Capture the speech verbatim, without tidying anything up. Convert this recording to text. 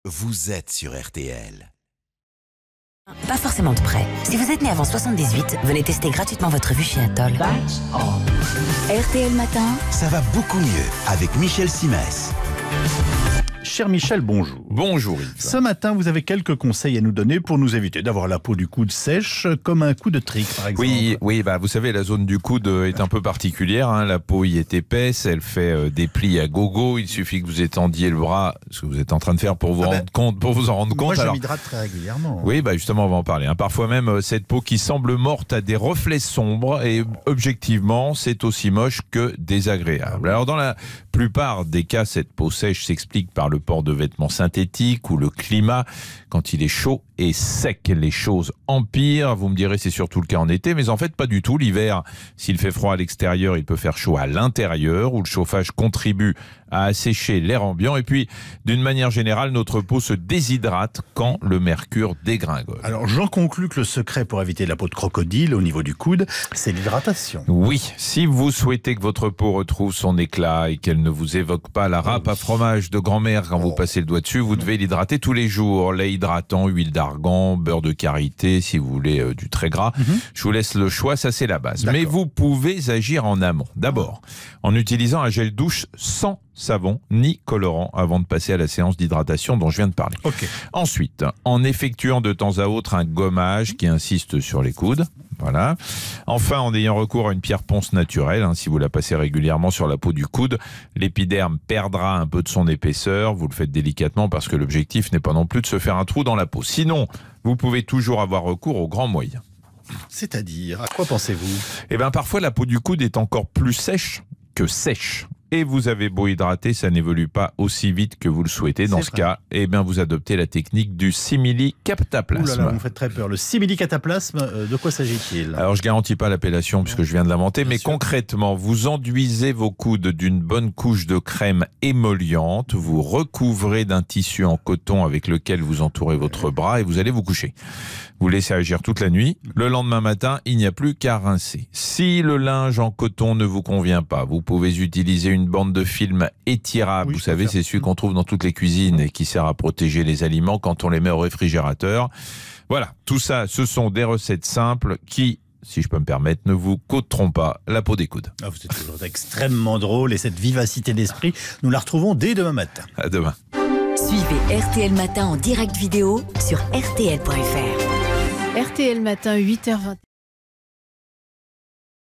vous êtes sur R T L. Pas forcément de près. Si vous êtes né avant soixante-dix-huit, venez tester gratuitement votre vue chez Atoll. R T L Matin. Ça va beaucoup mieux avec Michel Simès. Cher Michel, bonjour. Bonjour Yves. Ce matin, vous avez quelques conseils à nous donner pour nous éviter d'avoir la peau du coude sèche, comme un coup de trick par exemple. Oui, oui, bah vous savez, la zone du coude est un peu particulière. Hein. La peau y est épaisse, elle fait euh, des plis à gogo. Il suffit que vous étendiez le bras, ce que vous êtes en train de faire pour vous Ah rendre ben, compte, pour vous en rendre compte. Moi, je Alors, m'hydrate très régulièrement. oui, bah justement, on va en parler. Hein. Parfois même, euh, cette peau qui semble morte a des reflets sombres et objectivement, c'est aussi moche que désagréable. Alors, dans la plupart des cas, cette peau sèche s'explique par le port de vêtements synthétiques ou le climat. Quand il est chaud et sec, les choses empirent. Vous me direz, c'est surtout le cas en été, mais en fait, pas du tout. L'hiver, s'il fait froid à l'extérieur, il peut faire chaud à l'intérieur, où le chauffage contribue à assécher l'air ambiant. Et puis, d'une manière générale, notre peau se déshydrate quand le mercure dégringole. Alors, j'en conclus que le secret pour éviter la peau de crocodile au niveau du coude, c'est l'hydratation. Oui, si vous souhaitez que votre peau retrouve son éclat et qu'elle ne vous évoque pas la râpe à fromage de grand-mère quand vous passez le doigt dessus, vous devez l'hydrater tous les jours. Lait hydratant, huile d'argan, beurre de karité, si vous voulez euh, du très gras. Mm-hmm. Je vous laisse le choix, ça c'est la base. Mais vous pouvez agir en amont. D'abord, en utilisant un gel douche sans savon ni colorant avant de passer à la séance d'hydratation dont je viens de parler. Okay. Ensuite, en effectuant de temps à autre un gommage qui insiste sur les coudes. Voilà. Enfin, en ayant recours à une pierre ponce naturelle, hein, si vous la passez régulièrement sur la peau du coude, l'épiderme perdra un peu de son épaisseur. Vous le faites délicatement parce que l'objectif n'est pas non plus de se faire un trou dans la peau. Sinon, vous pouvez toujours avoir recours aux grands moyens. C'est-à-dire, à quoi pensez-vous ? Eh bien, parfois, la peau du coude est encore plus sèche que sèche. Et vous avez beau hydrater, ça n'évolue pas aussi vite que vous le souhaitez. Dans ce vrai. cas, eh bien, vous adoptez la technique du simili-cataplasme. Ouh là là, vous me faites très peur. Le simili-cataplasme, euh, de quoi s'agit-il ? Alors, je garantis pas l'appellation puisque je viens de l'inventer, mais sûr. concrètement, vous enduisez vos coudes d'une bonne couche de crème émolliente, vous recouvrez d'un tissu en coton avec lequel vous entourez votre bras et vous allez vous coucher. Vous laissez agir toute la nuit. Le lendemain matin, il n'y a plus qu'à rincer. Si le linge en coton ne vous convient pas, vous pouvez utiliser une bande de film étirable. Oui, vous savez, c'est celui qu'on trouve dans toutes les cuisines et qui sert à protéger les aliments quand on les met au réfrigérateur. Voilà, tout ça, ce sont des recettes simples qui, si je peux me permettre, ne vous coûteront pas la peau des coudes. Ah, vous êtes toujours extrêmement drôle et cette vivacité d'esprit, nous la retrouvons dès demain matin. À demain. Suivez R T L Matin en direct vidéo sur R T L point F R. R T L Matin, huit heures vingt.